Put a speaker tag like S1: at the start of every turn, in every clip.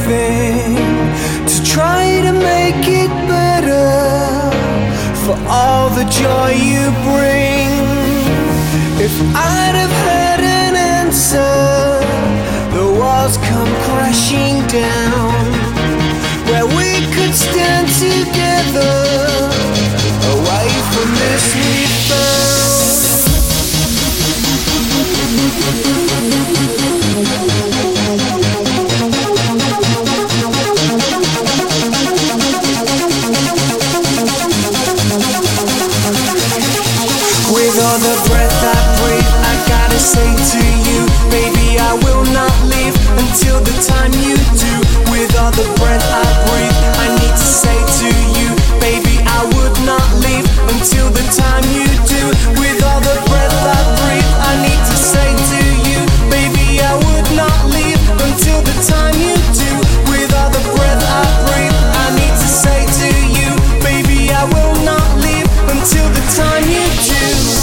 S1: everything to try to make it better for all the joy you bring. If I'd have had an answer, the walls come crashing down, where we could stand together away from this we found. With all the breath I breathe, I gotta say to you, baby, I will not leave until the time you do. With all the breath I breathe, I need to say to you, baby, I would not leave until the time you do. With all the breath I breathe, I need to say to you, baby, I would not leave until the time you do. With all the breath I breathe, I need to say to you, baby, I will not leave until the time you do.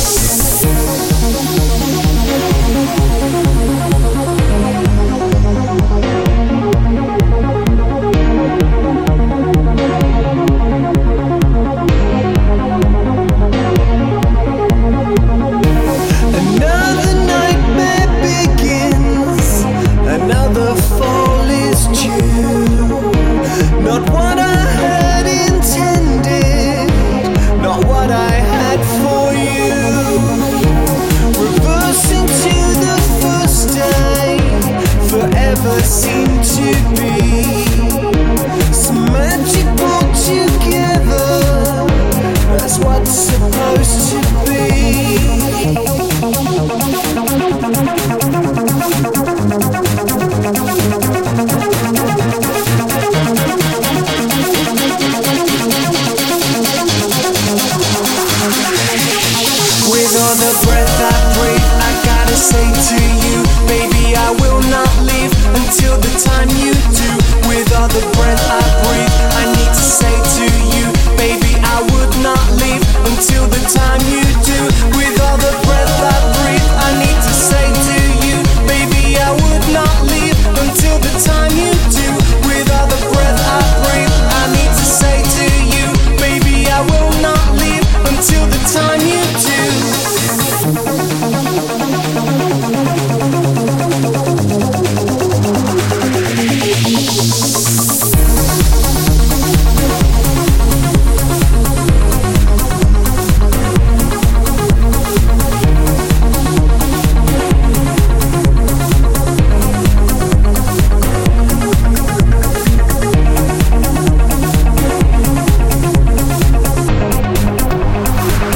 S1: Another nightmare begins, another fall is due. Not what I had intended, not what I had for you. Reversing to the first day, forever seemed to be some magic brought together. That's what's supposed to be. With all the breath I breathe, I gotta say to you, baby, I will not leave until the time you do. With all the breath I breathe, I need to say to you, baby, I would not leave until the time you do. With all the breath I breathe, I need to say to you, baby, I would not leave until the time you do. With all the breath I breathe, I need to say to you, baby, I will not leave until the time you do.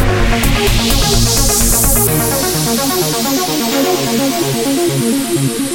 S2: Thank you.